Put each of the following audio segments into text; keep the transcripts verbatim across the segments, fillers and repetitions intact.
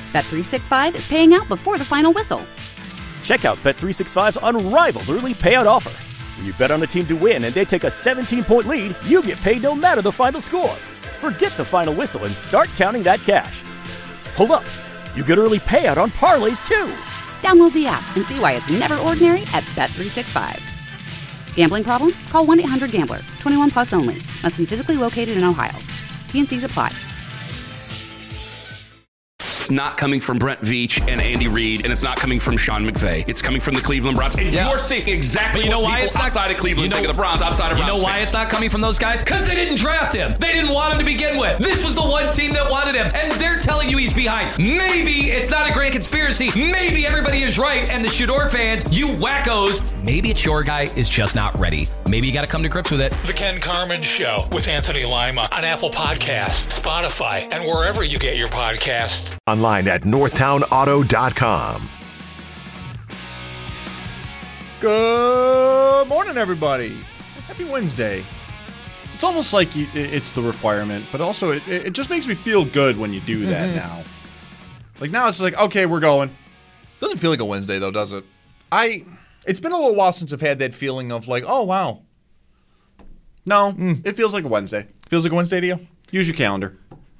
Bet three sixty-five is paying out before the final whistle. Check out Bet three sixty-five's unrivaled early payout offer. When you bet on a team to win and they take a seventeen-point lead, you get paid no matter the final score. Forget the final whistle and start counting that cash. Hold up. You get early payout on parlays, too. Download the app and see why it's never ordinary at Bet three sixty-five. Gambling problem? Call one eight hundred gambler. twenty-one plus only. Must be physically located in Ohio. T and Cs apply. It's not coming from Brent Veach and Andy Reid, and it's not coming from Sean McVay. It's coming from the Cleveland Browns. And yeah. you're seeing exactly you know what why people it's not, outside of Cleveland you know, think of the Browns, outside of You Browns know why fans. it's not coming from those guys? Because they didn't draft him. They didn't want him to begin with. This was the one team that wanted him, and they're telling you he's behind. Maybe it's not a grand conspiracy. Maybe everybody is right, and the Shador fans, you wackos, maybe it's your guy is just not ready. Maybe you got to come to grips with it. The Ken Carman Show with Anthony Lima on Apple Podcasts, Spotify, and wherever you get your podcasts. Online at northtown auto dot com. Good morning, everybody. Happy Wednesday. It's almost like you, it's the requirement, but also it, it just makes me feel good when you do that mm-hmm. now. Like now it's like, okay, we're going. Doesn't feel like a Wednesday, though, does it? I. It's been a little while since I've had that feeling of like, oh, wow. No, mm. it feels like a Wednesday. Feels like a Wednesday to you? Use your calendar.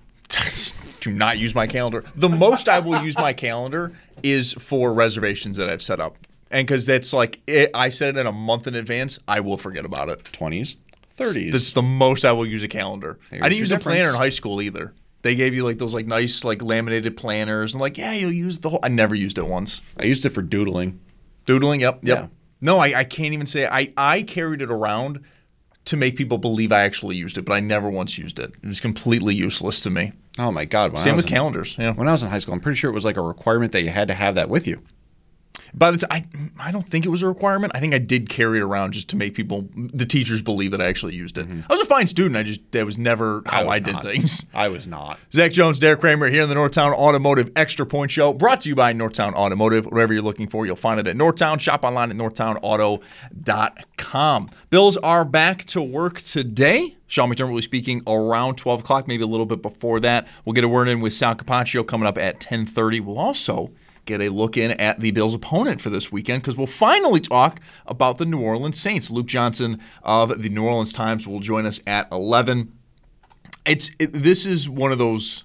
Do not use my calendar. The most I will use my calendar is for reservations that I've set up. And because that's like, it, I set it in a month in advance, I will forget about it. twenties, thirties. That's the most I will use a calendar. Here's I didn't use a difference. planner in high school either. They gave you like those like nice like laminated planners and like, yeah, you'll use the whole. I never used it once. I used it for doodling. Doodling, yep, yep. Yeah. No, I, I can't even say I, I carried it around to make people believe I actually used it, but I never once used it. It was completely useless to me. Oh my God! When Same with in, calendars. Yeah. When I was in high school, I'm pretty sure it was like a requirement that you had to have that with you. By the time, I, I don't think it was a requirement. I think I did carry it around just to make people, the teachers, believe that I actually used it. Mm-hmm. I was a fine student. I just that was never how I, I did not. things. I was not. Zach Jones, Derek Kramer here in the Northtown Automotive Extra Point Show, brought to you by Northtown Automotive. Whatever you're looking for, you'll find it at Northtown. Shop online at northtown auto dot com. Bills are back to work today. Sean McDermott will be speaking around twelve o'clock, maybe a little bit before that. We'll get a word in with Sal Capaccio coming up at ten thirty. We'll also get a look in at the Bills' opponent for this weekend because we'll finally talk about the New Orleans Saints. Luke Johnson of the New Orleans Times will join us at eleven. It's it, this is one of those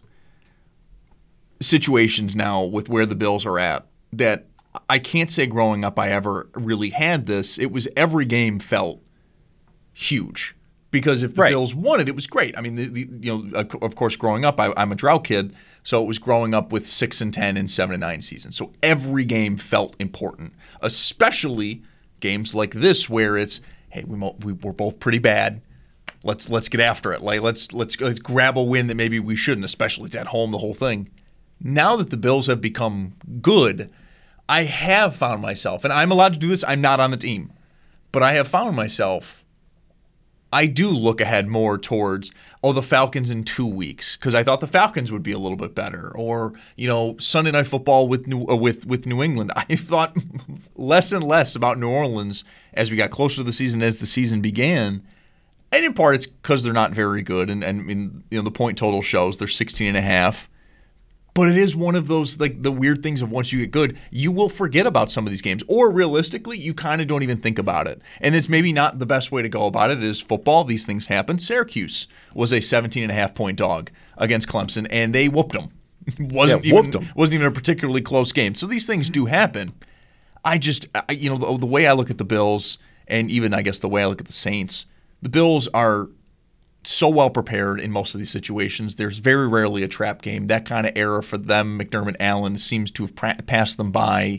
situations now with where the Bills are at that I can't say growing up I ever really had this. It was every game felt huge because if the right. Bills won it, it was great. I mean, the, the, you know, of course, growing up, I, I'm a Drought kid. So it was growing up with six and ten and seven and nine seasons. So every game felt important, especially games like this where it's, hey, we mo- we we're both pretty bad. Let's let's get after it. Like let's let's let's grab a win that maybe we shouldn't, especially it's at home. The whole thing. Now that the Bills have become good, I have found myself, and I'm allowed to do this. I'm not on the team, but I have found myself. I do look ahead more towards, oh, the Falcons in two weeks because I thought the Falcons would be a little bit better. Or, you know, Sunday Night Football with New, uh, with, with New England. I thought less and less about New Orleans as we got closer to the season, as the season began. And in part, it's because they're not very good. And, and, and you know, the point total shows they're sixteen and a half. But it is one of those, like, the weird things of once you get good, you will forget about some of these games. Or realistically, you kind of don't even think about it. And it's maybe not the best way to go about it. It is football. These things happen. Syracuse was a seventeen and a half point dog against Clemson, and they whooped them. wasn't yeah, even, whooped them. Wasn't even a particularly close game. So these things do happen. I just, I, you know, the, the way I look at the Bills, and even, I guess, the way I look at the Saints, the Bills are so well prepared in most of these situations. There's very rarely a trap game. That kind of era for them, McDermott, Allen, seems to have pra- passed them by.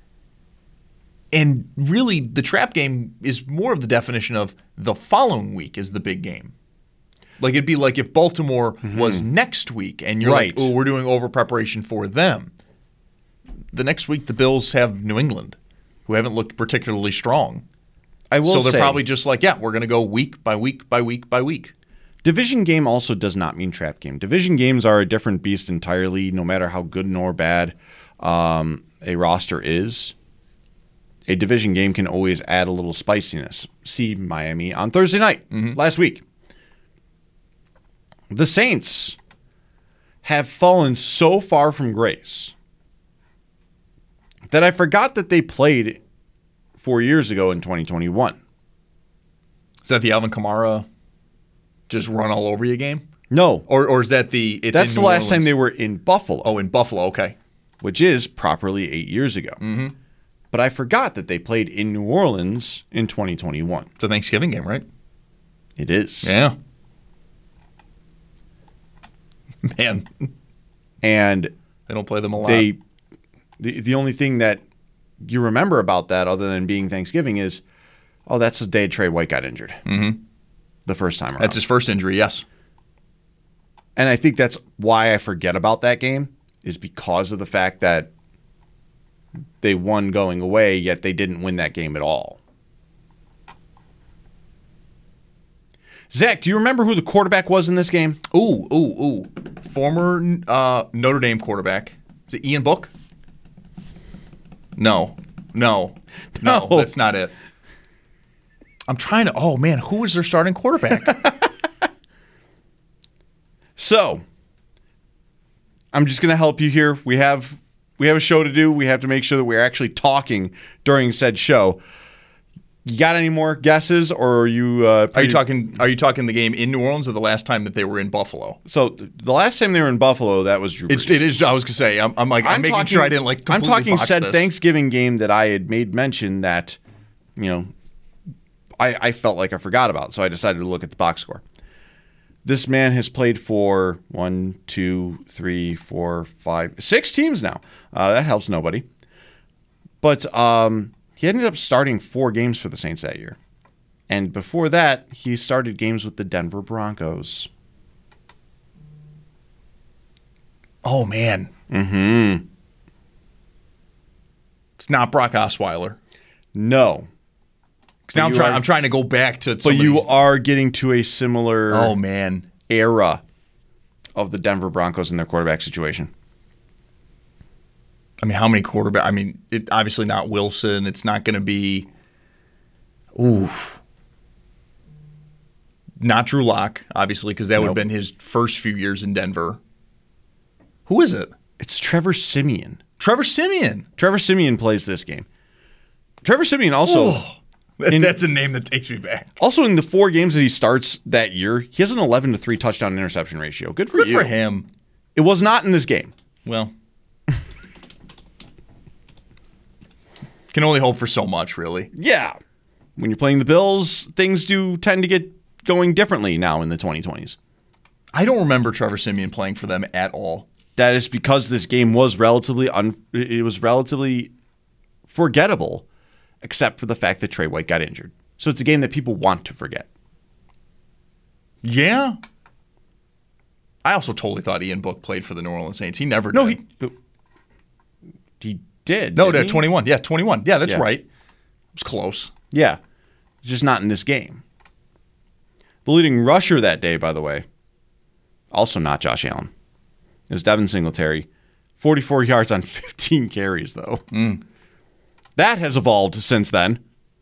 And really, the trap game is more of the definition of the following week is the big game. Like it'd be like if Baltimore mm-hmm. was next week, and you're right. like, "Oh, we're doing over preparation for them." The next week, the Bills have New England, who haven't looked particularly strong. I will so they're say, probably just like, "Yeah, we're going to go week by week by week by week." Division game also does not mean trap game. Division games are a different beast entirely, no matter how good nor bad um, a roster is. A division game can always add a little spiciness. See Miami on Thursday night mm-hmm. last week. The Saints have fallen so far from grace that I forgot that they played four years ago in twenty twenty-one. Is that the Alvin Kamara just run all over you game? No. Or or is that the it's That's in the New last Orleans? time they were in Buffalo. Oh, in Buffalo, okay. Which is properly eight years ago. Mm-hmm. But I forgot that they played in New Orleans in twenty twenty-one. It's a Thanksgiving game, right? It is. Yeah. Man. And they don't play them a lot. They, the, the only thing that you remember about that other than being Thanksgiving is, oh, that's the day Trey White got injured. Mm-hmm. The first time around. That's his first injury, yes. And I think that's why I forget about that game, is because of the fact that they won going away, yet they didn't win that game at all. Zach, do you remember who the quarterback was in this game? Ooh, ooh, ooh. Former uh, Notre Dame quarterback. Is it Ian Book? No. No. No, No. that's not it. I'm trying to... Oh, man, who was their starting quarterback? So, I'm just going to help you here. We have we have a show to do. We have to make sure that we're actually talking during said show. You got any more guesses, or are you? Uh, are you talking? Are you talking the game in New Orleans or the last time that they were in Buffalo? So the last time they were in Buffalo, that was Drew Brees. It's, it is. I was gonna say. I'm, I'm like. I'm, I'm making talking, sure I didn't like. I'm completely talking botch said this. Thanksgiving game that I had made mention that, you know, I, I felt like I forgot about, so I decided to look at the box score. This man has played for one, two, three, four, five, six teams now. Uh, that helps nobody. But um, he ended up starting four games for the Saints that year. And before that, he started games with the Denver Broncos. Oh, man. Mm-hmm. It's not Brock Osweiler. No. Because now I'm you trying. are- I'm trying to go back to. But some of you these- are getting to a similar Oh man. era of the Denver Broncos in their quarterback situation. I mean, how many quarterback? I mean, it obviously not Wilson. It's not going to be. Ooh. Not Drew Lock, obviously, because that would have Nope. been his first few years in Denver. Who is it? It's Trevor Siemian. Trevor Siemian. Trevor Siemian plays this game. Trevor Siemian also, Oh, that- in- that's a name that takes me back. also in the four games that he starts that year, he has an eleven to three touchdown interception ratio. Good for Good you. for him. It was not in this game. Well, can only hope for so much, really. Yeah. When you're playing the Bills, things do tend to get going differently now in the twenty twenties. I don't remember Trevor Siemian playing for them at all. That is because this game was relatively un- it was relatively forgettable, except for the fact that Trey White got injured. So it's a game that people want to forget. Yeah. I also totally thought Ian Book played for the New Orleans Saints. He never No, did. he he did. No, didn't that he? twenty-one. Yeah, twenty-one. Yeah, that's Yeah. right. It was close. Yeah, just not in this game. The leading rusher that day, by the way, also not Josh Allen. It was Devin Singletary. forty-four yards on fifteen carries, though. Mm. That has evolved since then.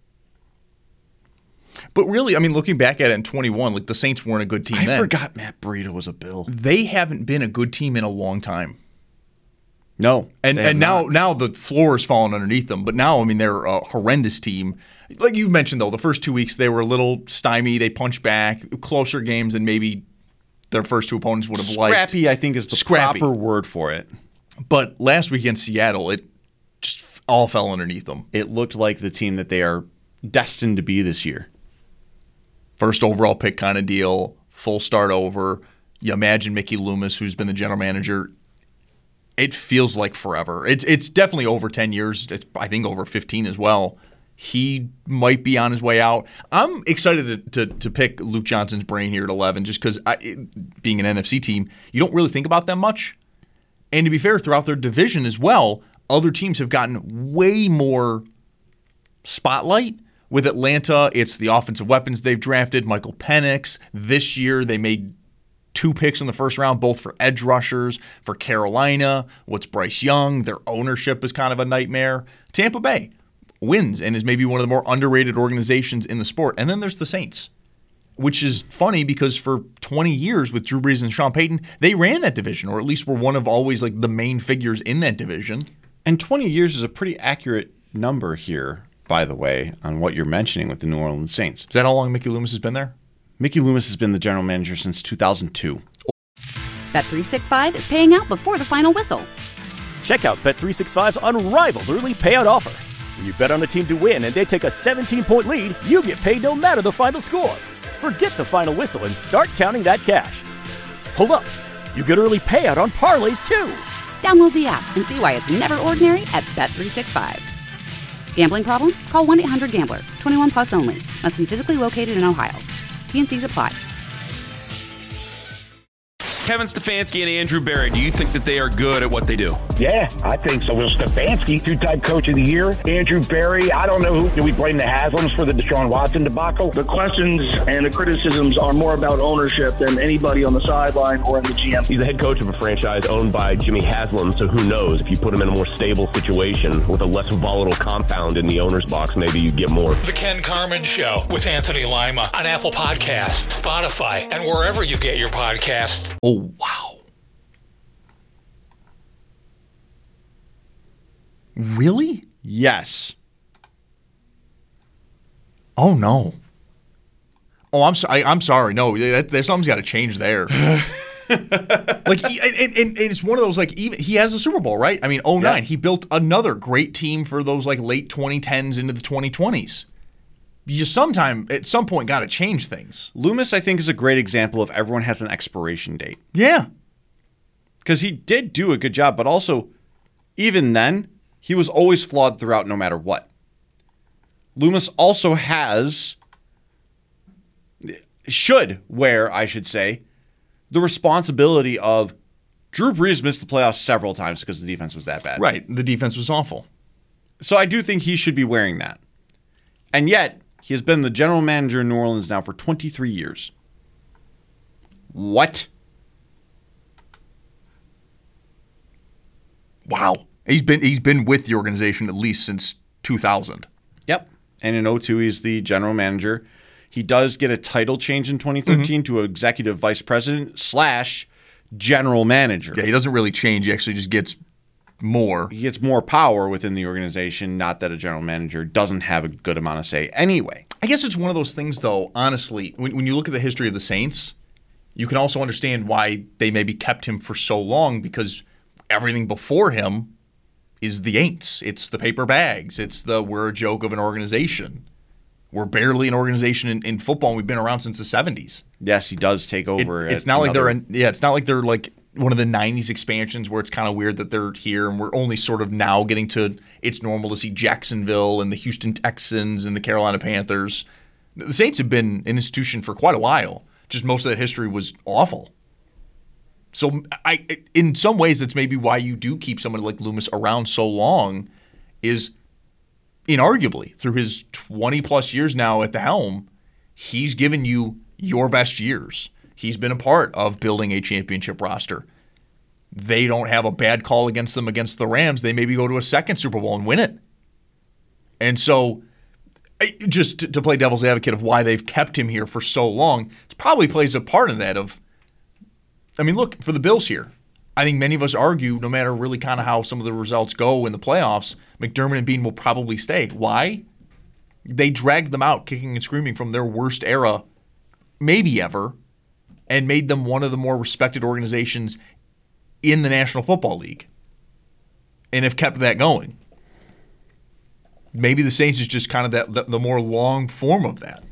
But really, I mean, looking back at it in twenty-one, like the Saints weren't a good team I then. forgot Matt Breida was a Bill. They haven't been a good team in a long time. No. And they have and now not. now the floor is falling underneath them. But now, I mean, they're a horrendous team. Like you mentioned, though, the first two weeks they were a little stymie. They punched back, closer games than maybe their first two opponents would have liked. Scrappy, I think, is the Scrappy. proper word for it. But last week against Seattle, it just all fell underneath them. It looked like the team that they are destined to be this year. First overall pick kind of deal, full start over. You imagine Mickey Loomis, who's been the general manager. It feels like forever. It's it's definitely over ten years. It's, I think over fifteen as well. He might be on his way out. I'm excited to to, to pick Luke Johnson's brain here at eleven just because being an N F C team, you don't really think about them much. And to be fair, throughout their division as well, other teams have gotten way more spotlight. With Atlanta, it's the offensive weapons they've drafted. Michael Penix. This year, they made two picks in the first round, both for edge rushers. For Carolina, what's Bryce Young? Their ownership is kind of a nightmare. Tampa Bay wins and is maybe one of the more underrated organizations in the sport. And then there's the Saints. which is funny because for twenty years with Drew Brees and Sean Payton, they ran that division, or at least were one of always like the main figures in that division. And twenty years is a pretty accurate number here, by the way, on what you're mentioning with the New Orleans Saints. Is that how long Mickey Loomis has been there? Mickey Loomis has been the general manager since two thousand two. Bet three sixty-five is paying out before the final whistle. Check out Bet three sixty-five's unrivaled early payout offer. When you bet on a team to win and they take a seventeen-point lead, you get paid no matter the final score. Forget the final whistle and start counting that cash. Hold up. You get early payout on parlays, too. Download the app and see why it's never ordinary at Bet three sixty-five. Gambling problem? Call one eight hundred gambler. twenty-one plus only. Must be physically located in Ohio. T N Cs apply. Kevin Stefanski and Andrew Berry, do you think that they are good at what they do? Yeah, I think so. Well, Stefanski, two-time coach of the year. Andrew Berry, I don't know who. Do we blame the Haslams for the Deshaun Watson debacle? The questions and the criticisms are more about ownership than anybody on the sideline or in the G M. He's the head coach of a franchise owned by Jimmy Haslam, so who knows? If you put him in a more stable situation with a less volatile compound in the owner's box, maybe you get more. The Ken Carman Show with Anthony Lima on Apple Podcasts, Spotify, and wherever you get your podcasts. Oh, wow. Really? Yes. Oh, no. Oh, I'm sorry. I'm sorry. No, that, there's something's got to change there. like, and, and, and it's one of those, like, even he has a Super Bowl, right? I mean, oh nine, yeah. He built another great team for those, like, late twenty tens into the twenty twenties. You just sometime, at some point, got to change things. Loomis, I think, is a great example of everyone has an expiration date. Yeah. Because he did do a good job, but also, even then, he was always flawed throughout no matter what. Loomis also has, should wear, I should say, the responsibility of Drew Brees missed the playoffs several times because the defense was that bad. Right. The defense was awful. So I do think he should be wearing that. And yet, he has been the general manager in New Orleans now for twenty-three years. What? Wow. He's been he's been with the organization at least since two thousand. Yep. And in oh two, he's the general manager. He does get a title change in twenty thirteen mm-hmm. to executive vice president slash general manager. Yeah, he doesn't really change. He actually just gets more. He gets more power within the organization, not that a general manager doesn't have a good amount of say anyway. I guess it's one of those things, though, honestly, when, when you look at the history of the Saints, you can also understand why they maybe kept him for so long, because everything before him is the ain'ts. It's the paper bags. It's the we're a joke of an organization. We're barely an organization in, in football, and we've been around since the seventies. Yes, he does take over. It, it's not another... like they're in, yeah. It's not like they're like one of the nineties expansions where it's kind of weird that they're here, and we're only sort of now getting to. It's normal to see Jacksonville and the Houston Texans and the Carolina Panthers. The Saints have been an institution for quite a while. Just most of that history was awful. So, I, in some ways, it's maybe why you do keep somebody like Loomis around so long, is inarguably through his twenty plus years now at the helm, he's given you your best years. He's been a part of building a championship roster. They don't have a bad call against them against the Rams. They maybe go to a second Super Bowl and win it. And so, just to play devil's advocate of why they've kept him here for so long, it probably plays a part in that of, I mean, look, for the Bills here, I think many of us argue, no matter really kind of how some of the results go in the playoffs, McDermott and Bean will probably stay. Why? They dragged them out kicking and screaming from their worst era, maybe ever, and made them one of the more respected organizations in the National Football League, and have kept that going. Maybe the Saints is just kind of that the, the more long form of that.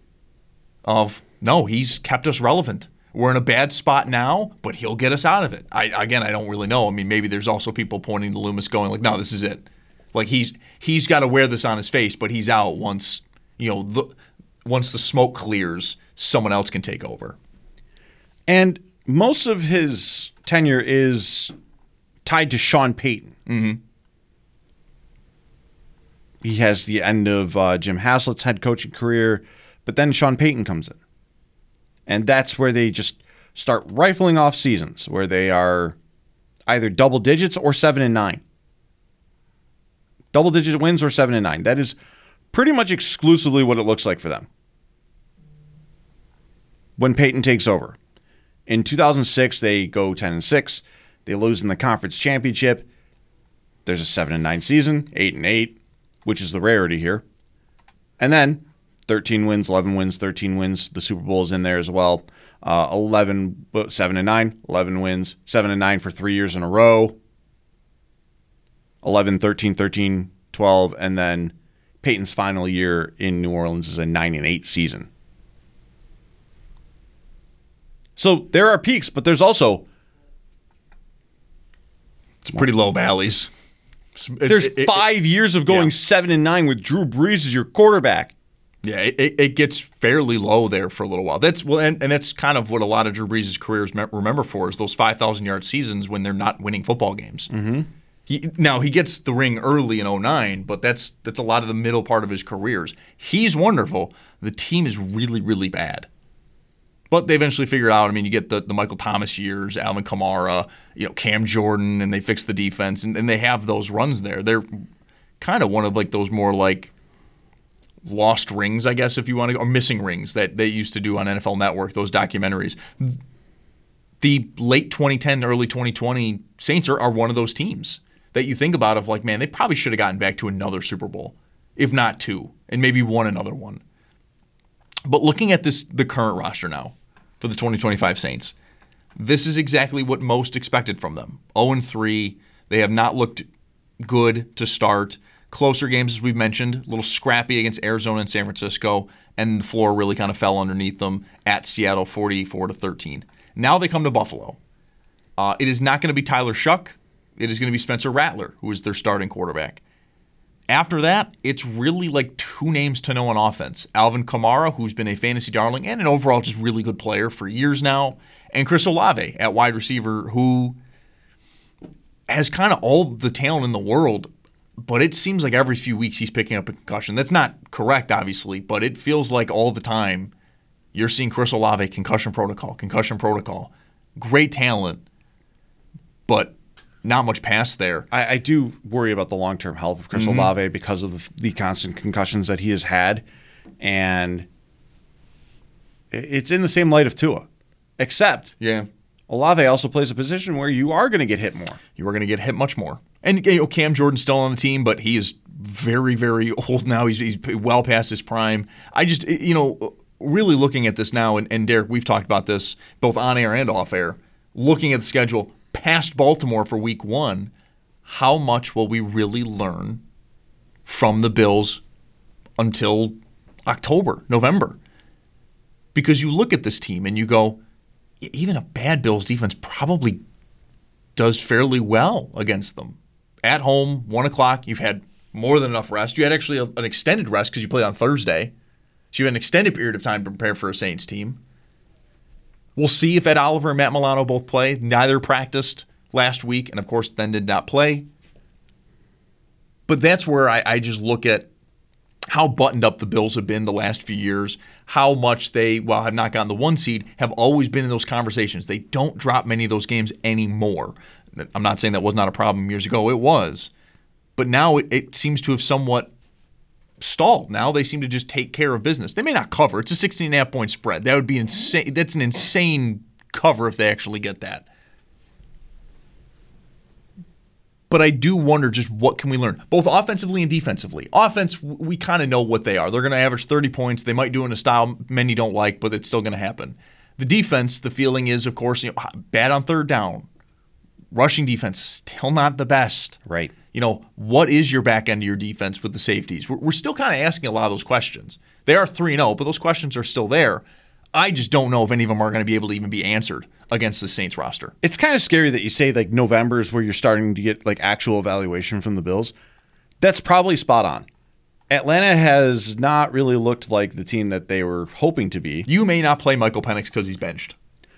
Of, no, he's kept us relevant. We're in a bad spot now, but he'll get us out of it. I, again, I don't really know. I mean, maybe there's also people pointing to Loomis going like, no, this is it. Like he's he's got to wear this on his face, but he's out once, you know, the, once the smoke clears, someone else can take over. And most of his tenure is tied to Sean Payton. Mm-hmm. He has the end of uh, Jim Haslett's head coaching career, but then Sean Payton comes in. And that's where they just start rifling off seasons, where they are either double digits or seven and nine. Double digit wins or seven and nine. That is pretty much exclusively what it looks like for them. when Peyton takes over. In two thousand six, they go ten and six. They lose in the conference championship. There's a seven and nine season, eight and eight, which is the rarity here. And then thirteen wins, eleven wins, thirteen wins. The Super Bowl is in there as well. Uh, eleven, seven and nine, eleven wins, seven and nine for three years in a row. eleven, thirteen, thirteen, twelve, and then Peyton's final year in New Orleans is a nine and eight season. So there are peaks, but there's also it's pretty low valleys. It, there's it, five it, years of going yeah. seven and nine with Drew Brees as your quarterback. Yeah, it, it gets fairly low there for a little while. That's well, and, and that's kind of what a lot of Drew Brees' careers remember for is those five thousand yard seasons when they're not winning football games. Mm-hmm. He, now he gets the ring early in oh nine, but that's that's a lot of the middle part of his careers. He's wonderful. The team is really, really bad. But they eventually figure out, I mean, you get the, the Michael Thomas years, Alvin Kamara, you know, Cam Jordan, and they fix the defense, and, and they have those runs there. They're kind of one of like those more like lost rings, I guess, if you want to go, or missing rings that they used to do on N F L Network, those documentaries. The late twenty ten, early twenty twenty Saints are, are one of those teams that you think about of like, man, they probably should have gotten back to another Super Bowl, if not two, and maybe won another one. But looking at this, the current roster now for the twenty twenty-five Saints, this is exactly what most expected from them. oh and three, they have not looked good to start. Closer games, as we've mentioned, a little scrappy against Arizona and San Francisco, and the floor really kind of fell underneath them at Seattle, forty-four to thirteen. Now they come to Buffalo. Uh, it is not going to be Tyler Shuck. It is going to be Spencer Rattler, who is their starting quarterback. After that, it's really like two names to know on offense. Alvin Kamara, who's been a fantasy darling and an overall just really good player for years now, and Chris Olave at wide receiver, who has kind of all the talent in the world, but it seems like every few weeks he's picking up a concussion. That's not correct, obviously, but it feels like all the time you're seeing Chris Olave, concussion protocol, concussion protocol. Great talent, but not much past there. I, I do worry about the long-term health of Chris mm-hmm. Olave because of the, the constant concussions that he has had, and it's in the same light of Tua, except yeah, Olave also plays a position where you are going to get hit more. You are going to get hit much more. And you know, Cam Jordan's still on the team, but he is very, very old now. He's, he's well past his prime. I just, you know, really looking at this now, and, and Derek, we've talked about this both on air and off air, looking at the schedule past Baltimore for week one, how much will we really learn from the Bills until October, November? Because you look at this team and you go, even a bad Bills defense probably does fairly well against them. At home, one o'clock, you've had more than enough rest. You had actually a, an extended rest because you played on Thursday. So you had an extended period of time to prepare for a Saints team. We'll see if Ed Oliver and Matt Milano both play. Neither practiced last week, and of course then did not play. But that's where I, I just look at how buttoned up the Bills have been the last few years, how much they, while have not gotten the one seed, have always been in those conversations. They don't drop many of those games anymore. I'm not saying that was not a problem years ago. It was. But now it, it seems to have somewhat stalled. Now they seem to just take care of business. They may not cover. It's a sixteen and a half point spread. That would be insane. That's an insane cover if they actually get that. But I do wonder just what can we learn, both offensively and defensively. Offense, we kind of know what they are. They're going to average thirty points. They might do it in a style many don't like, but it's still going to happen. The defense, the feeling is, of course, you know, bad on third down. Rushing defense, still not the best. Right. You know, what is your back end of your defense with the safeties? We're, we're still kind of asking a lot of those questions. They are three and oh, but those questions are still there. I just don't know if any of them are going to be able to even be answered against the Saints roster. It's kind of scary that you say like November is where you're starting to get like actual evaluation from the Bills. That's probably spot on. Atlanta has not really looked like the team that they were hoping to be. You may not play Michael Penix because he's benched.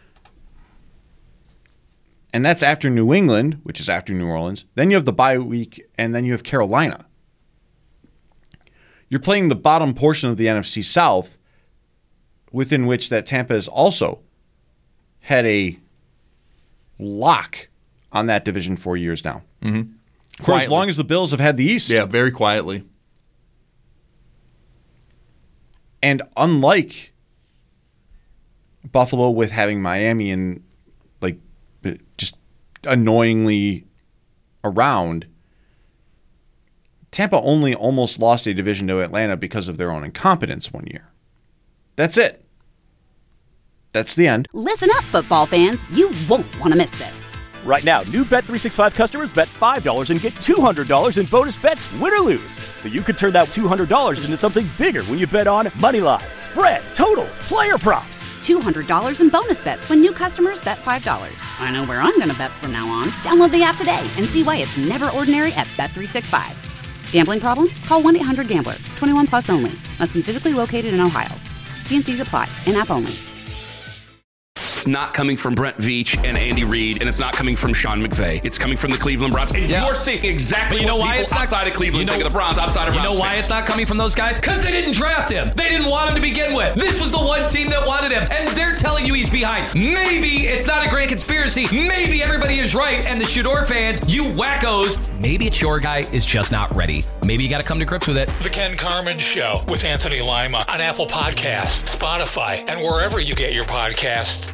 And that's after New England, which is after New Orleans. Then you have the bye week, and then you have Carolina. You're playing the bottom portion of the N F C South, within which that Tampa has also had a lock on that division for years now. Mm-hmm. For as long as the Bills have had the East. Yeah, very quietly. And unlike Buffalo with having Miami and like just annoyingly around. Tampa only almost lost a division to Atlanta because of their own incompetence one year. That's it. That's the end. Listen up, football fans. You won't want to miss this. Right now, new Bet three sixty-five customers bet five dollars and get two hundred dollars in bonus bets, win or lose. So you could turn that two hundred dollars into something bigger when you bet on money line, spread, totals, player props. two hundred dollars in bonus bets when new customers bet five dollars. I know where I'm going to bet from now on. Download the app today and see why it's never ordinary at Bet three sixty-five. Gambling problem? Call one eight hundred gambler. twenty-one plus only. Must be physically located in Ohio. T N Cs apply. In-app only. It's not coming from Brent Veach and Andy Reid, and it's not coming from Sean McVay. It's coming from the Cleveland Browns. And yeah. you're seeing exactly but you know what why people it's not, outside of Cleveland you know, think of the Browns, outside of You Browns know why fans. it's not coming from those guys? Because they didn't draft him. They didn't want him to begin with. This was the one team that wanted him, and they're telling you he's behind. Maybe it's not a grand conspiracy. Maybe everybody is right, and the Shador fans, you wackos, maybe it's your guy is just not ready. Maybe you got to come to grips with it. The Ken Carman Show with Anthony Lima on Apple Podcasts, Spotify, and wherever you get your podcasts.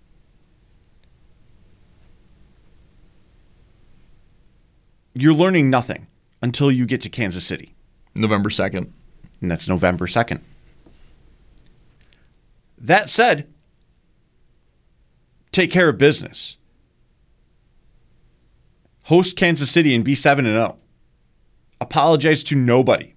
You're learning nothing until you get to Kansas City. November second. And that's November second. That said, take care of business. Host Kansas City and be seven and oh. Apologize to nobody.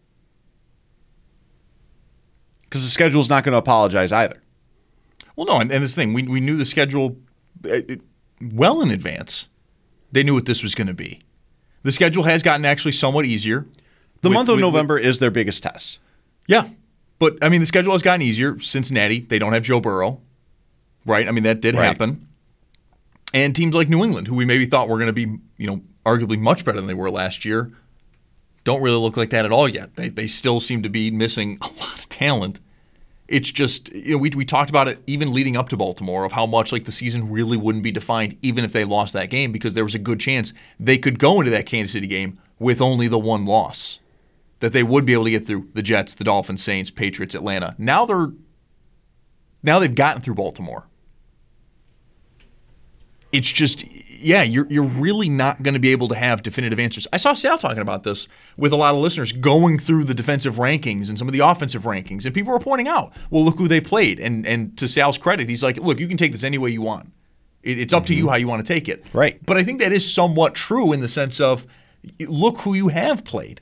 Because the schedule is not going to apologize either. Well, no, and, and this thing, we, we knew the schedule well in advance. They knew what this was going to be. The schedule has gotten actually somewhat easier. The with, month of with, November with, is their biggest test. Yeah. But, I mean, the schedule has gotten easier. Cincinnati, they don't have Joe Burrow, right? I mean, that did right. happen. And teams like New England, who we maybe thought were going to be, you know, arguably much better than they were last year, don't really look like that at all yet. They they still seem to be missing a lot of talent. It's just, you know, we we talked about it even leading up to Baltimore of how much like the season really wouldn't be defined even if they lost that game because there was a good chance they could go into that Kansas City game with only the one loss. That they would be able to get through the Jets, the Dolphins, Saints, Patriots, Atlanta. Now they're now they've gotten through Baltimore. It's just, yeah, you're you're really not going to be able to have definitive answers. I saw Sal talking about this with a lot of listeners going through the defensive rankings and some of the offensive rankings, and people were pointing out, well, look who they played. And and to Sal's credit, he's like, look, you can take this any way you want. It, it's up mm-hmm. to you how you want to take it. Right. But I think that is somewhat true in the sense of, look who you have played.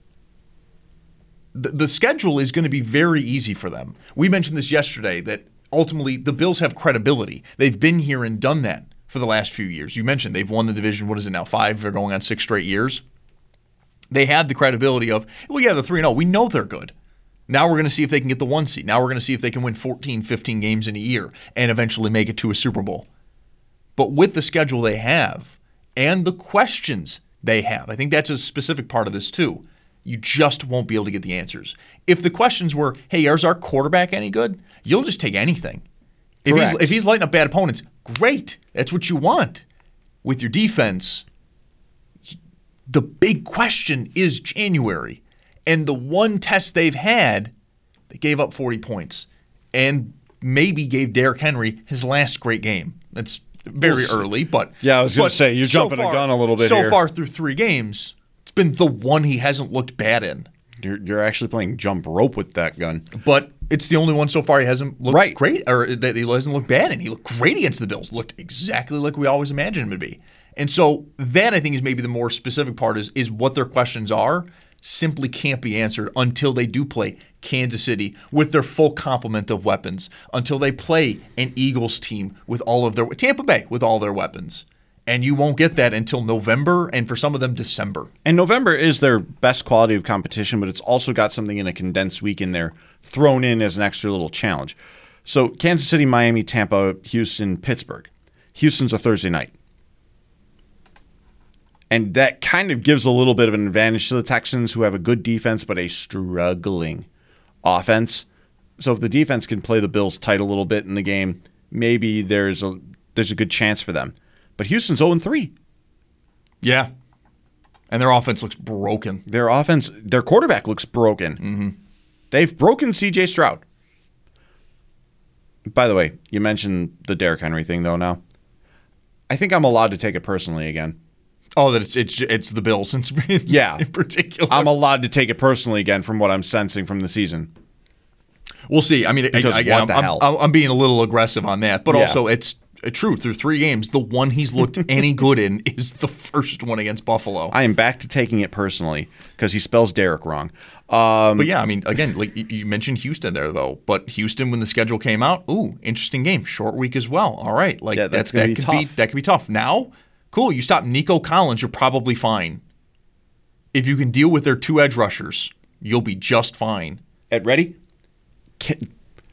The, the schedule is going to be very easy for them. We mentioned this yesterday, that ultimately the Bills have credibility. They've been here and done that for the last few years. You mentioned they've won the division, what is it now, five? They're going on six straight years. They had the credibility of, well, yeah, the three and oh. We know they're good. Now we're going to see if they can get the one seed. Now we're going to see if they can win fourteen, fifteen games in a year and eventually make it to a Super Bowl. But with the schedule they have and the questions they have, I think that's a specific part of this too. You just won't be able to get the answers. If the questions were, hey, is our quarterback any good? You'll just take anything. If he's, if he's lighting up bad opponents, great. That's what you want. With your defense, the big question is January. And the one test they've had, they gave up forty points and maybe gave Derrick Henry his last great game. That's very we'll early, but yeah, I was going to say, you're so jumping far, a gun a little bit so here. So far through three games, it's been the one he hasn't looked bad in. You're, you're actually playing jump rope with that gun. But it's the only one so far he hasn't looked right. great, or that he hasn't looked bad in. He looked great against the Bills. Looked exactly like we always imagined him to be. And so that, I think, is maybe the more specific part is, is what their questions are simply can't be answered until they do play Kansas City with their full complement of weapons, until they play an Eagles team with all of their – Tampa Bay with all their weapons. And you won't get that until November, and for some of them, December. And November is their best quality of competition, but it's also got something in a condensed week in there thrown in as an extra little challenge. So Kansas City, Miami, Tampa, Houston, Pittsburgh. Houston's a Thursday night. And that kind of gives a little bit of an advantage to the Texans, who have a good defense but a struggling offense. So if the defense can play the Bills tight a little bit in the game, maybe there's a there's a good chance for them. But Houston's oh and three. Yeah. And their offense looks broken. Their offense, their quarterback looks broken. Mm-hmm. They've broken C J Stroud. By the way, you mentioned the Derrick Henry thing, though, now. I think I'm allowed to take it personally again. Oh, that it's it's it's the Bills in, yeah. in particular. I'm allowed to take it personally again from what I'm sensing from the season. We'll see. I mean, because I, what I'm, the I'm, hell? I'm being a little aggressive on that, but Yeah. also it's true. Through three games, the one he's looked any good in is the first one against Buffalo. I am back to taking it personally because he spells Derek wrong. Um, but yeah, I mean, again, like you mentioned Houston there, though. But Houston, when the schedule came out, ooh, interesting game, short week as well. All right, like Yeah, that's, that's gonna that be could tough. be that could be tough. Now, cool, you stop Nico Collins, you're probably fine. If you can deal with their two edge rushers, you'll be just fine. Ed, ready? Can,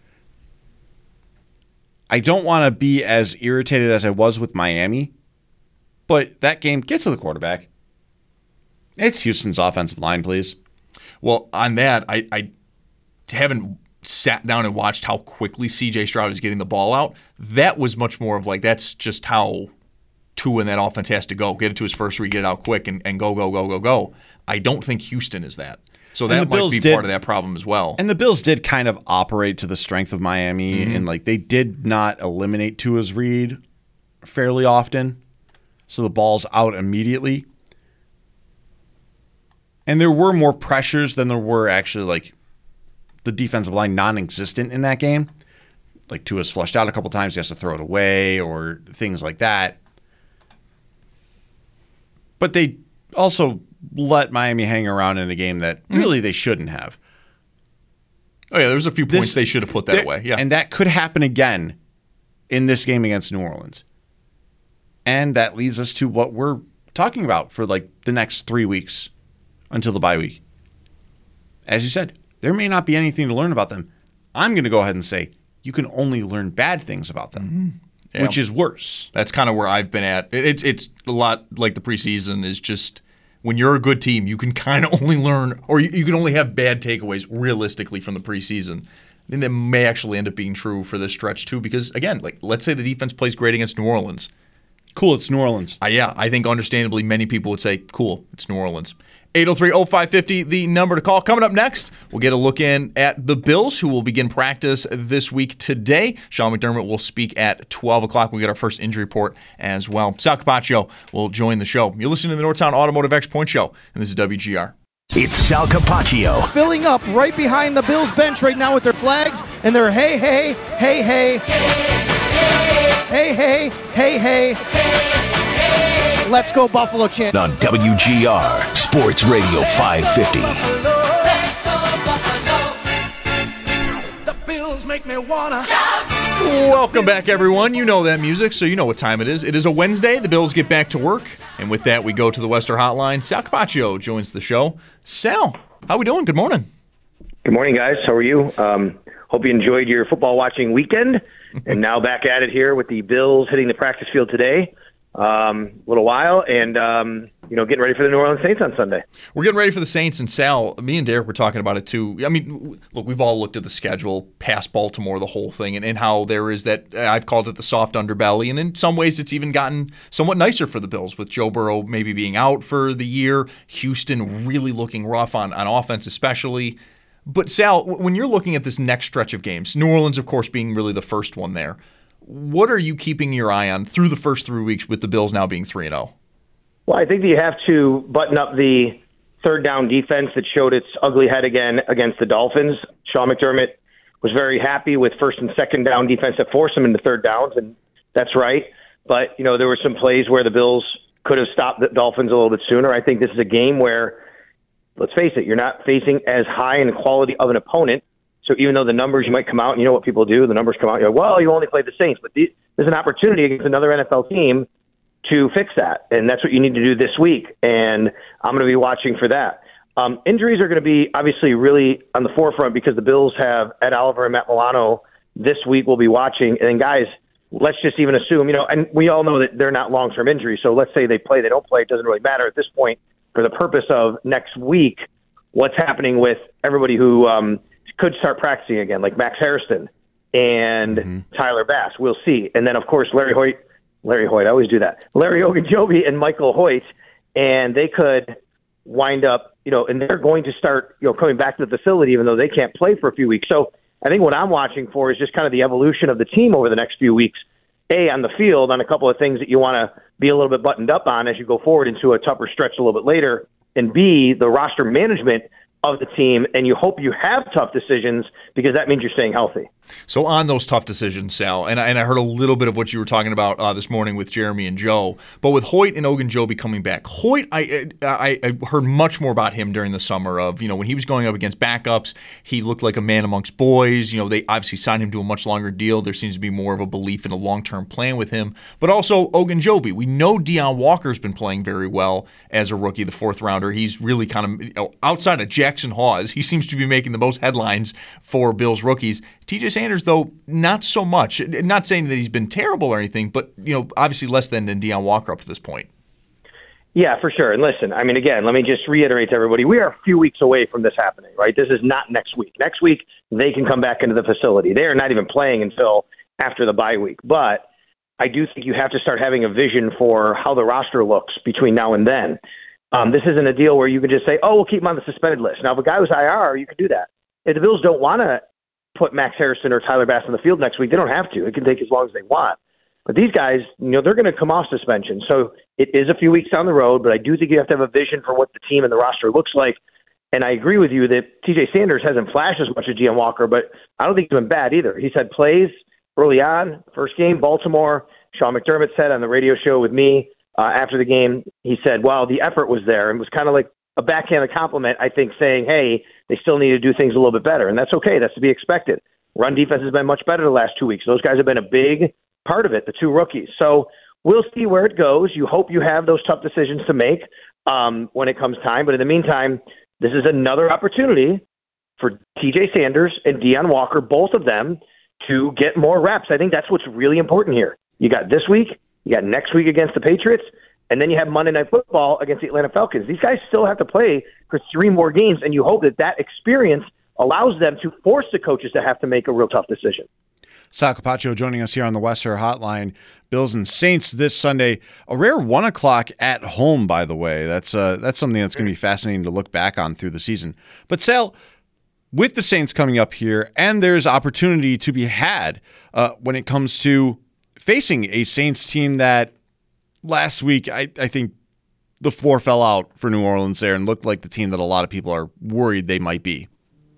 I don't want to be as irritated as I was with Miami, but that game, get to the quarterback. It's Houston's offensive line, please. Well, on that, I, I haven't sat down and watched how quickly C J Stroud is getting the ball out. That was much more of like, that's just how Tua in that offense has to go. Get it to his first read, get it out quick, and, and go, go, go, go, go. I don't think Houston is that. So And that the might Bills be did- part of that problem as well. And the Bills did kind of operate to the strength of Miami, Mhm. and like they did not eliminate Tua's read fairly often, so the ball's out immediately. And there were more pressures than there were actually like the defensive line non-existent in that game. Like Tua's flushed out a couple times, he has to throw it away or things like that. But they also let Miami hang around in a game that really they shouldn't have. Oh yeah, there's a few points This- they should have put that there- away. Yeah, And that could happen again in this game against New Orleans. And that leads us to what we're talking about for like the next three weeks until the bye week. As you said, there may not be anything to learn about them. I'm going to go ahead and say you can only learn bad things about them, Yeah. which is worse. That's kind of where I've been at. It, it's it's a lot like the preseason is just when you're a good team, you can kind of only learn, or you, you can only have bad takeaways realistically from the preseason. And that may actually end up being true for this stretch too, because again, like let's say the defense plays great against New Orleans. Cool, it's New Orleans. Uh, yeah, I think understandably many people would say, cool, it's New Orleans. eight oh three oh five five oh, the number to call. Coming up next, we'll get a look in at the Bills, who will begin practice this week today. Sean McDermott will speak at twelve o'clock. We'll get our first injury report as well. Sal Capaccio will join the show. You're listening to the Northtown Automotive X Point Show, and this is W G R. It's Sal Capaccio. Filling up right behind the Bills bench right now with their flags and their hey, hey, hey, hey, hey, hey, hey, hey, let's go Buffalo chant. On W G R Sports Radio five fifty. The Bills make me wanna Welcome back, everyone. You know that music, so you know what time it is. It is a Wednesday. The Bills get back to work. And with that, we go to the Western Hotline. Sal Capaccio joins the show. Sal, how we doing? Good morning. Good morning, guys. How are you? Um, hope you enjoyed your football watching weekend. And now back at it here with the Bills hitting the practice field today. Um, a little while, and um, you know, getting ready for the New Orleans Saints on Sunday. We're getting ready for the Saints, and Sal, me and Derek were talking about it too. I mean, look, we've all looked at the schedule, past Baltimore, the whole thing, and, and how there is that, I've called it the soft underbelly, and in some ways it's even gotten somewhat nicer for the Bills, with Joe Burrow maybe being out for the year, Houston really looking rough on, on offense especially. But Sal, when you're looking at this next stretch of games, New Orleans, of course, being really the first one there, what are you keeping your eye on through the first three weeks with the Bills now being three and oh? Well, I think that you have to button up the third down defense that showed its ugly head again against the Dolphins. Sean McDermott was very happy with first and second down defense that forced him into third downs, and that's right. But, you know, there were some plays where the Bills could have stopped the Dolphins a little bit sooner. I think this is a game where, let's face it, you're not facing as high in quality of an opponent. So even though the numbers, you might come out, and you know what people do, the numbers come out, you're like, well, you only played the Saints. But the, there's an opportunity against another N F L team to fix that. And that's what you need to do this week. And I'm going to be watching for that. Um, injuries are going to be obviously really on the forefront because the Bills have Ed Oliver and Matt Milano this week we'll be watching. And then, guys, let's just even assume, you know, and we all know that they're not long-term injuries. So let's say they play, they don't play. It doesn't really matter at this point for the purpose of next week, what's happening with everybody who um, – could start practicing again, like Max Harrison and mm-hmm. Tyler Bass. We'll see. And then, of course, Larry Hoyt. Larry Hoyt, I always do that. Larry Ogunjobi and Michael Hoyt. And they could wind up, you know, and they're going to start, you know, coming back to the facility even though they can't play for a few weeks. So I think what I'm watching for is just kind of the evolution of the team over the next few weeks. A, on the field, on a couple of things that you want to be a little bit buttoned up on as you go forward into a tougher stretch a little bit later. And B, the roster management of the team, and you hope you have tough decisions because that means you're staying healthy. So on those tough decisions, Sal, and I, and I heard a little bit of what you were talking about uh, this morning with Jeremy and Joe, but with Hoyt and Ogunjobi coming back, Hoyt, I, I I heard much more about him during the summer of, you know, when he was going up against backups, he looked like a man amongst boys. You know, they obviously signed him to a much longer deal. There seems to be more of a belief in a long-term plan with him, but also Ogunjobi. We know Deion Walker's been playing very well as a rookie, the fourth rounder. He's really kind of, you know, outside of Jackson Hawes, he seems to be making the most headlines for Bills rookies. T J Sanders, though, not so much. Not saying that he's been terrible or anything, but, you know, obviously less than, than Deion Walker up to this point. Yeah, for sure. And listen, I mean, again, let me just reiterate to everybody, we are a few weeks away from this happening, right? This is not next week. Next week, they can come back into the facility. They are not even playing until after the bye week. But I do think you have to start having a vision for how the roster looks between now and then. Um, this isn't a deal where you can just say, oh, we'll keep him on the suspended list. Now, if a guy was I R, you can do that. If the Bills don't want to put Max Harrison or Tyler Bass on the field next week, they don't have to. It can take as long as they want. But these guys, you know, they're going to come off suspension. So it is a few weeks down the road, but I do think you have to have a vision for what the team and the roster looks like. And I agree with you that T J Sanders hasn't flashed as much as Deion Walker, but I don't think he's been bad either. He's had plays early on, first game, Baltimore. Sean McDermott said on the radio show with me uh, after the game, he said, well, the effort was there, and was kind of like a backhanded compliment, I think, saying, hey, they still need to do things a little bit better. And that's okay. That's to be expected. Run defense has been much better the last two weeks. Those guys have been a big part of it, the two rookies. So we'll see where it goes. You hope you have those tough decisions to make um, when it comes time. But in the meantime, this is another opportunity for T J Sanders and Deion Walker, both of them, to get more reps. I think that's what's really important here. You got this week, you got next week against the Patriots, and then you have Monday Night Football against the Atlanta Falcons. These guys still have to play for three more games, and you hope that that experience allows them to force the coaches to have to make a real tough decision. Sal Capaccio joining us here on the Western Hotline. Bills and Saints this Sunday. A rare one o'clock at home, by the way. That's uh, that's something that's going to be fascinating to look back on through the season. But Sal, with the Saints coming up here, and there's opportunity to be had uh, when it comes to facing a Saints team that last week, I, I think the floor fell out for New Orleans there and looked like the team that a lot of people are worried they might be.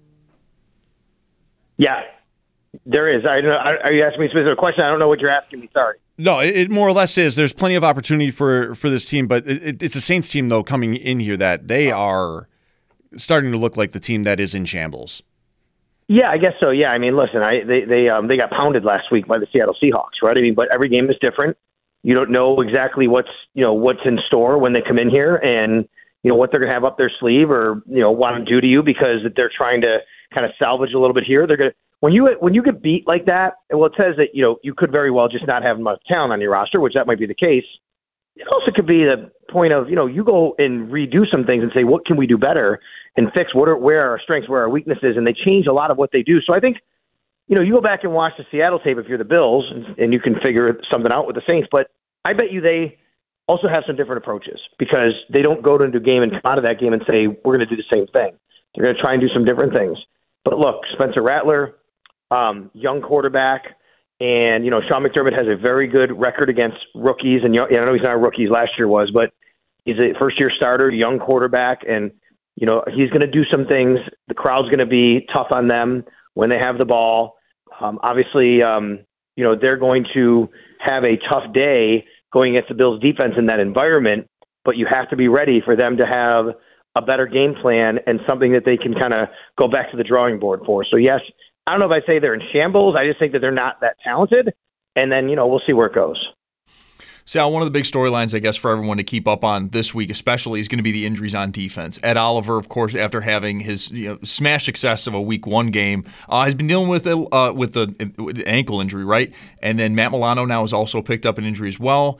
Yeah, there is. I, are you asking me a specific question? I don't know what you're asking me. Sorry. No, it, it more or less is. There's plenty of opportunity for, for this team, but it, it's a Saints team, though, coming in here that they are starting to look like the team that is in shambles. Yeah, I guess so. Yeah, I mean, listen, I they they um they got pounded last week by the Seattle Seahawks, right? I mean, but every game is different. You don't know exactly what's you know what's in store when they come in here, and you know what they're going to have up their sleeve, or you know want to do to you because they're trying to kind of salvage a little bit here. They're going to when you when you get beat like that, well, it says that you know you could very well just not have much talent on your roster, which that might be the case. It also could be the point of, you know, you go and redo some things and say, what can we do better and fix what are, where are our strengths, where are our weaknesses, and they change a lot of what they do. So I think, you know, you go back and watch the Seattle tape if you're the Bills, and, and you can figure something out with the Saints, but I bet you they also have some different approaches because they don't go into a game and come out of that game and say, we're going to do the same thing. They're going to try and do some different things. But look, Spencer Rattler, um, young quarterback, and, you know, Sean McDermott has a very good record against rookies. And I know he's not a rookie, last year was, but he's a first-year starter, young quarterback. And, you know, he's going to do some things. The crowd's going to be tough on them when they have the ball. Um, obviously, um, you know, they're going to have a tough day going against the Bills' defense in that environment. But you have to be ready for them to have a better game plan and something that they can kind of go back to the drawing board for. So, yes, I don't know if I say they're in shambles. I just think that they're not that talented. And then, you know, we'll see where it goes. Sal, one of the big storylines, I guess, for everyone to keep up on this week especially is going to be the injuries on defense. Ed Oliver, of course, after having his you know, smash success of a week one game, uh, has been dealing with a, uh, with an ankle injury, right? And then Matt Milano now has also picked up an injury as well.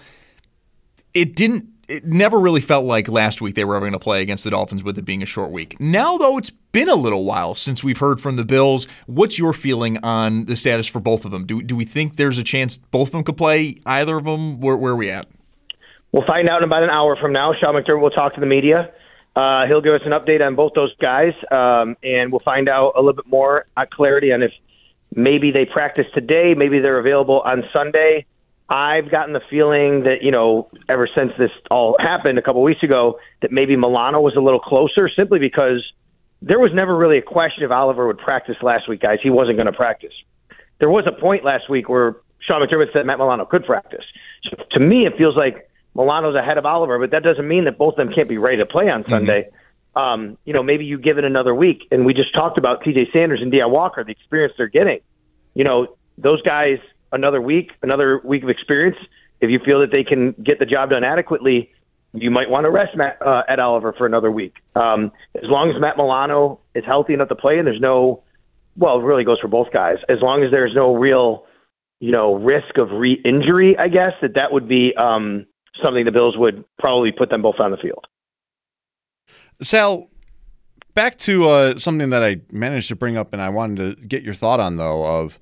It didn't. It never really felt like last week they were ever going to play against the Dolphins with it being a short week. Now, though, it's been a little while since we've heard from the Bills. What's your feeling on the status for both of them? Do do we think there's a chance both of them could play? Either of them? Where, where are we at? We'll find out in about an hour from now. Sean McDermott will talk to the media. Uh, he'll give us an update on both those guys, um, and we'll find out a little bit more uh, clarity on if maybe they practice today, maybe they're available on Sunday. I've gotten the feeling that, you know, ever since this all happened a couple weeks ago, that maybe Milano was a little closer simply because there was never really a question if Oliver would practice last week, guys. He wasn't going to practice. There was a point last week where Sean McDermott said Matt Milano could practice. So to me, it feels like Milano's ahead of Oliver, but that doesn't mean that both of them can't be ready to play on Sunday. Mm-hmm. Um, you know, maybe you give it another week. And we just talked about T J Sanders and Deion Walker, the experience they're getting. You know, those guys, another week, another week of experience. If you feel that they can get the job done adequately, you might want to rest Matt, uh, Ed Oliver for another week. Um, as long as Matt Milano is healthy enough to play and there's no, well, it really goes for both guys. As long as there's no real, you know, risk of re-injury, I guess, that that would be um, something the Bills would probably put them both on the field. Sal, back to uh, something that I managed to bring up and I wanted to get your thought on, though, of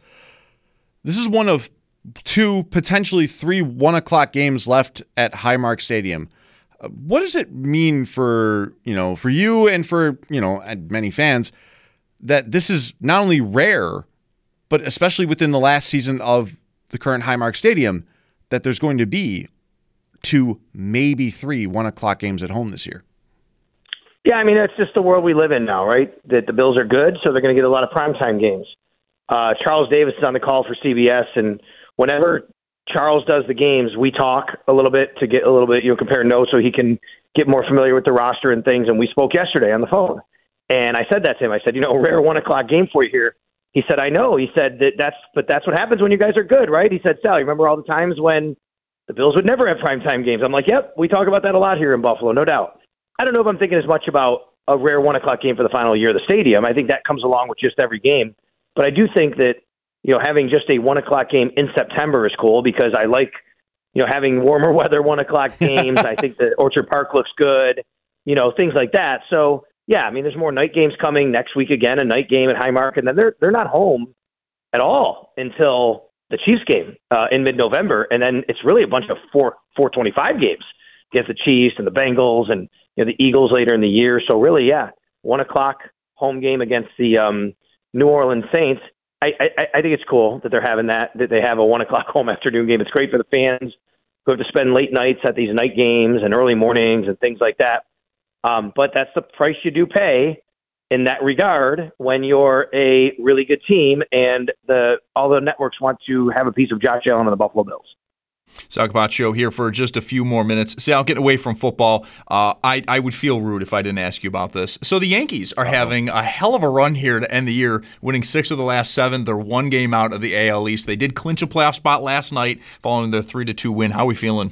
this is one of two, potentially three one o'clock games left at Highmark Stadium. Uh, what does it mean for, you know, for you and for, you know, many fans that this is not only rare, but especially within the last season of the current Highmark Stadium, that there's going to be two, maybe three one o'clock games at home this year? Yeah, I mean, that's just the world we live in now, right? That the Bills are good, so they're going to get a lot of primetime games. Uh, Charles Davis is on the call for C B S, and whenever Charles does the games, we talk a little bit to get a little bit, you know, compare notes so he can get more familiar with the roster and things. And we spoke yesterday on the phone, and I said that to him. I said, you know, a rare one o'clock game for you here. He said, I know. He said that that's, but that's what happens when you guys are good, right? He said, Sal, you remember all the times when the Bills would never have primetime games? I'm like, yep, we talk about that a lot here in Buffalo, no doubt. I don't know if I'm thinking as much about a rare one o'clock game for the final year of the stadium. I think that comes along with just every game. But I do think that, you know, having just a one o'clock game in September is cool because I like, you know, having warmer weather one o'clock games. I think that Orchard Park looks good, you know, things like that. So, yeah, I mean, there's more night games coming next week again, a night game at Highmark, and then they're they're not home at all until the Chiefs game uh, in mid-November, and then it's really a bunch of four four twenty-five games against the Chiefs and the Bengals and, you know, the Eagles later in the year. So really, yeah, one o'clock home game against the um, New Orleans Saints. I, I, I think it's cool that they're having that, that they have a one o'clock home afternoon game. It's great for the fans who have to spend late nights at these night games and early mornings and things like that. Um, but that's the price you do pay in that regard when you're a really good team and the all the networks want to have a piece of Josh Allen and the Buffalo Bills. Sal Capaccio here for just a few more minutes. Sal, getting away from football, uh, I, I would feel rude if I didn't ask you about this. So the Yankees are Uh-oh. having a hell of a run here to end the year, winning six of the last seven. They're one game out of the A L East. They did clinch a playoff spot last night following their three to two win. How are we feeling?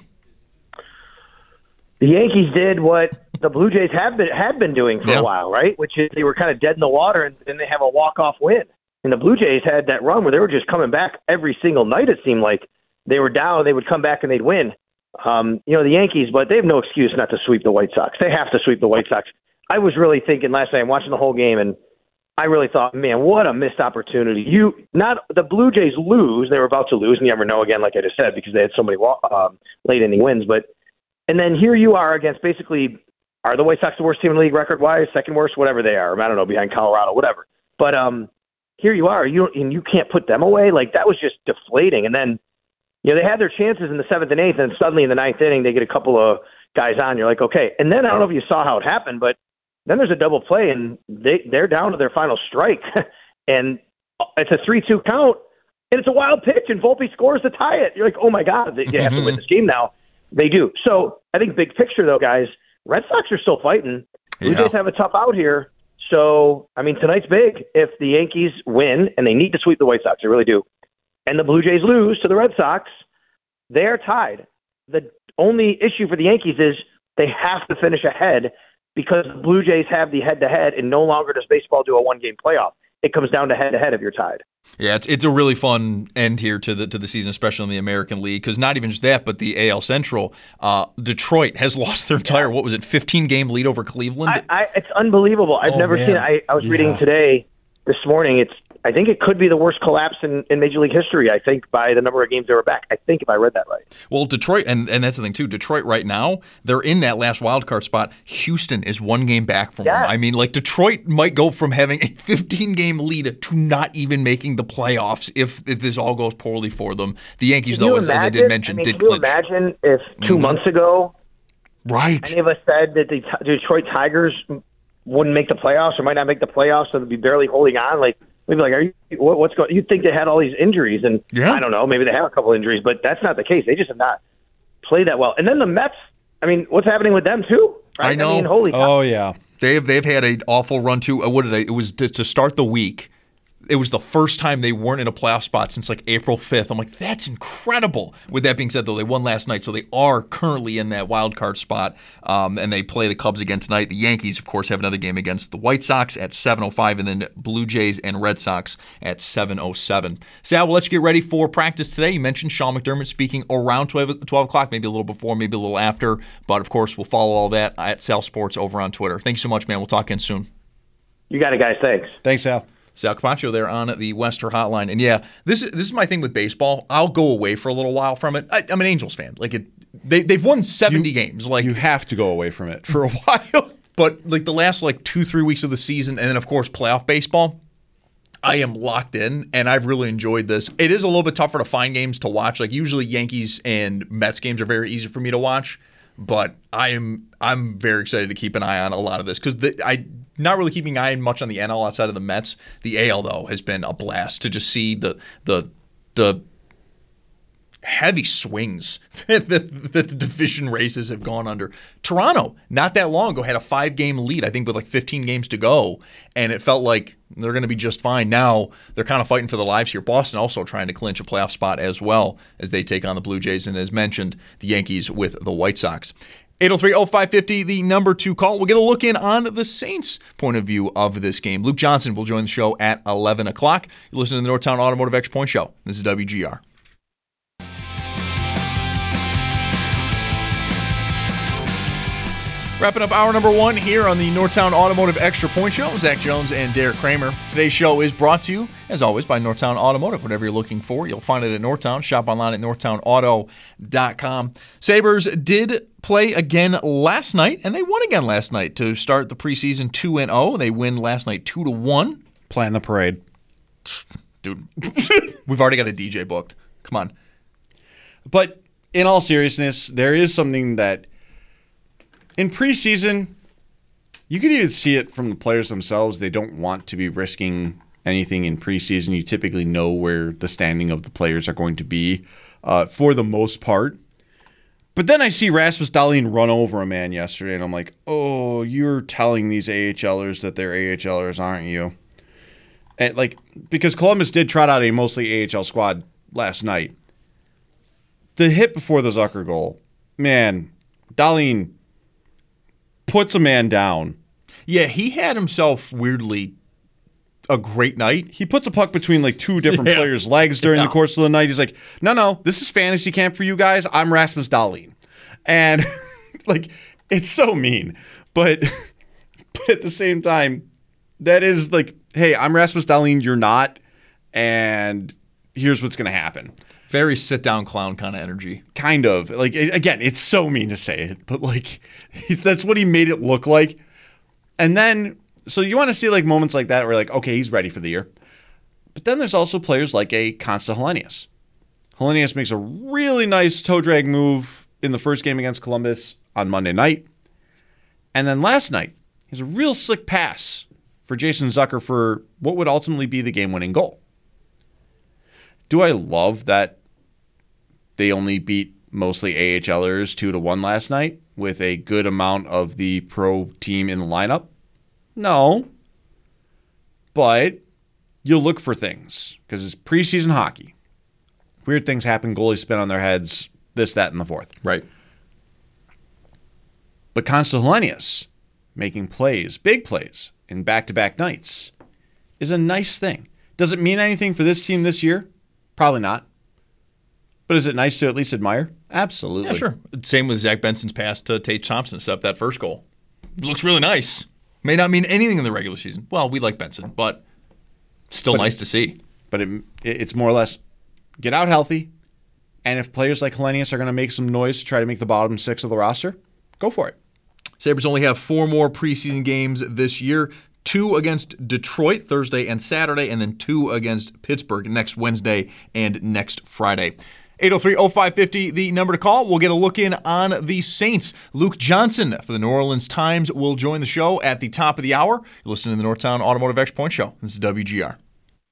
The Yankees did what the Blue Jays have been, had been doing for yeah. a while, right? Which is they were kind of dead in the water, and then they have a walk-off win. And the Blue Jays had that run where they were just coming back every single night, it seemed like. They were down, they would come back and they'd win. Um, you know, the Yankees, but they have no excuse not to sweep the White Sox. They have to sweep the White Sox. I was really thinking last night, I'm watching the whole game, and I really thought, man, what a missed opportunity. You not the Blue Jays lose, they were about to lose, and you never know again, like I just said, because they had so many um, late inning wins. But and then here you are against basically, are the White Sox the worst team in the league record-wise, second worst, whatever they are. I don't know, behind Colorado, whatever. But um, here you are, you and you can't put them away. Like that was just deflating. And then, you know, they had their chances in the seventh and eighth, and suddenly in the ninth inning, they get a couple of guys on. You're like, okay. And then I don't know if you saw how it happened, but then there's a double play, and they, they're down to their final strike. And it's a three two count, and it's a wild pitch, and Volpe scores to tie it. You're like, oh, my God, they have to win this game now. They do. So I think big picture, though, guys, Red Sox are still fighting. Blue yeah. Jays have a tough out here. So, I mean, tonight's big. If the Yankees win, and they need to sweep the White Sox, they really do, and the Blue Jays lose to the Red Sox, they are tied. The only issue for the Yankees is they have to finish ahead because the Blue Jays have the head-to-head, and no longer does baseball do a one-game playoff. It comes down to head-to-head if you're tied. Yeah, it's it's a really fun end here to the to the season, especially in the American League, because not even just that, but the A L Central. Uh, Detroit has lost their entire, yeah. what was it, fifteen-game lead over Cleveland? I, I, it's unbelievable. I've oh, never man. seen it. I, I was yeah. reading today, this morning, it's I think it could be the worst collapse in, in Major League history, I think, by the number of games they were back. I think if I read that right. Well, Detroit, and, and that's the thing, too. Detroit right now, they're in that last wild card spot. Houston is one game back from Yeah. them. I mean, like, Detroit might go from having a fifteen-game lead to not even making the playoffs if, if this all goes poorly for them. The Yankees, Can though, you as, as I did imagine- mention, I mean, did can you clinch. imagine if two Mhm. months ago right. any of us said that the T- Detroit Tigers wouldn't make the playoffs or might not make the playoffs, so they'd be barely holding on? Like, we'd be like, are you, what, what's going You'd think they had all these injuries, and Yeah. I don't know, maybe they have a couple injuries, but that's not the case. They just have not played that well. And then the Mets, I mean, what's happening with them, too? Right? I know. mean, holy cow. Oh, yeah. They've they've had an awful run too. Uh, What did they? It was to, to start the week. It was the first time they weren't in a playoff spot since like April fifth. I'm like, that's incredible. With that being said, though, they won last night, so they are currently in that wild card spot, um, and they play the Cubs again tonight. The Yankees, of course, have another game against the White Sox at seven oh five, and then Blue Jays and Red Sox at seven oh seven. Sal, we'll let you get ready for practice today. You mentioned Sean McDermott speaking around twelve, twelve o'clock, maybe a little before, maybe a little after, but of course, we'll follow all that at Sal Sports over on Twitter. Thanks so much, man. We'll talk again soon. You got it, guys. Thanks. Thanks, Sal. Sal Capaccio there on the Wester Hotline. And yeah, this is this is my thing with baseball. I'll go away for a little while from it. I, I'm an Angels fan. Like it, they they've won seventy You- games. Like You have to go away from it for a while. but like the last like two three weeks of the season, and then of course playoff baseball, I am locked in, and I've really enjoyed this. It is a little bit tougher to find games to watch. Like usually Yankees and Mets games are very easy for me to watch, but I am I'm very excited to keep an eye on a lot of this because I. Not really keeping an eye much on the N L outside of the Mets. The A L, though, has been a blast to just see the the the heavy swings that the, that the division races have gone under. Toronto, not that long ago, had a five-game lead, I think, with like fifteen games to go, and it felt like they're going to be just fine. Now they're kind of fighting for their lives here. Boston also trying to clinch a playoff spot as well as they take on the Blue Jays, and as mentioned, the Yankees with the White Sox. eight oh three oh five fifty, the number two call. We'll get a look in on the Saints' point of view of this game. Luke Johnson will join the show at eleven o'clock. You're listening to the Northtown Automotive Extra Point Show. This is W G R. Wrapping up hour number one here on the Northtown Automotive Extra Point Show. Zach Jones and Derek Kramer. Today's show is brought to you, as always, by Northtown Automotive. Whatever you're looking for, you'll find it at Northtown. Shop online at northtown auto dot com. Sabres did play again last night, and they won again last night to start the preseason two and oh. They win last night two to one. Plan the parade. Dude, we've already got a D J booked. Come on. But in all seriousness, there is something that in preseason, you could even see it from the players themselves. They don't want to be risking anything in preseason. You typically know where the standing of the players are going to be uh, for the most part. But then I see Rasmus Dahlin run over a man yesterday, and I'm like, oh, you're telling these AHLers that they're AHLers, aren't you? And like, because Columbus did trot out a mostly A H L squad last night. The hit before the Zucker goal, man, Dahlin puts a man down. Yeah, he had himself weirdly a great night. He puts a puck between like two different yeah. players' legs during yeah. the course of the night. He's like, no, no, this is fantasy camp for you guys. I'm Rasmus Dahlin. And like, it's so mean. But, but at the same time, that is like, hey, I'm Rasmus Dahlin, you're not. And here's what's going to happen. Very sit-down clown kind of energy. Kind of. Like, it, again, it's so mean to say it, but, like, that's what he made it look like. And then, so you want to see, like, moments like that where, like, okay, he's ready for the year. But then there's also players like a Consta Helenius. Helenius makes a really nice toe drag move in the first game against Columbus on Monday night. And then last night, he has a real slick pass for Jason Zucker for what would ultimately be the game-winning goal. Do I love that they only beat mostly AHLers two to one last night with a good amount of the pro team in the lineup? No. But you'll look for things because it's preseason hockey. Weird things happen, goalies spin on their heads, this, that, and the fourth. Right. But Consta Helenius making plays, big plays, in back-to-back nights is a nice thing. Does it mean anything for this team this year? Probably not. But is it nice to at least admire? Absolutely. Yeah, sure. Same with Zach Benson's pass to Tate Thompson to set up that first goal. It looks really nice. May not mean anything in the regular season. Well, we like Benson, but Still but, nice to see. But it, it's more or less get out healthy, and if players like Hellenius are going to make some noise to try to make the bottom six of the roster, go for it. Sabres only have four more preseason games this year. Two against Detroit Thursday and Saturday, and then two against Pittsburgh next Wednesday and next Friday. eight oh three oh five five oh, the number to call. We'll get a look in on the Saints. Luke Johnson for the New Orleans Times will join the show at the top of the hour. You're listening to the Northtown Automotive Extra Point Show. This is W G R.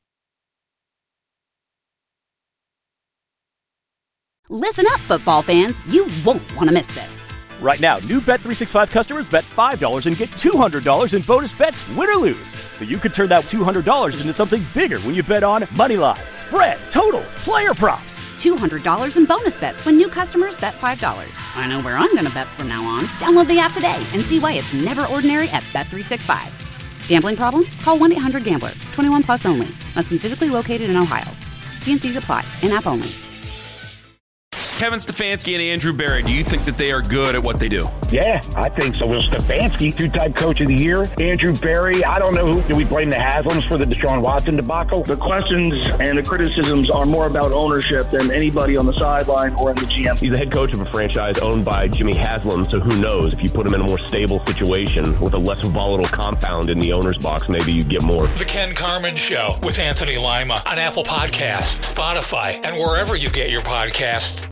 Listen up, football fans. You won't want to miss this. Right now, new Bet three sixty-five customers bet five dollars and get two hundred dollars in bonus bets, win or lose. So you could turn that two hundred dollars into something bigger when you bet on money line, spread, totals, player props. two hundred dollars in bonus bets when new customers bet five dollars. I know where I'm going to bet from now on. Download the app today and see why it's never ordinary at Bet three sixty-five. Gambling problem? Call one eight hundred gambler. twenty-one plus only. Must be physically located in Ohio. T and C's apply. In-app only. Kevin Stefanski and Andrew Berry, do you think that they are good at what they do? Yeah, I think so. Will Stefanski, two-time coach of the year. Andrew Berry, I don't know who. Do we blame the Haslams for the Deshaun Watson debacle? The questions and the criticisms are more about ownership than anybody on the sideline or in the G M. He's the head coach of a franchise owned by Jimmy Haslam, so who knows? If you put him in a more stable situation with a less volatile compound in the owner's box, maybe you get more. The Ken Carman Show with Anthony Lima on Apple Podcasts, Spotify, and wherever you get your podcasts.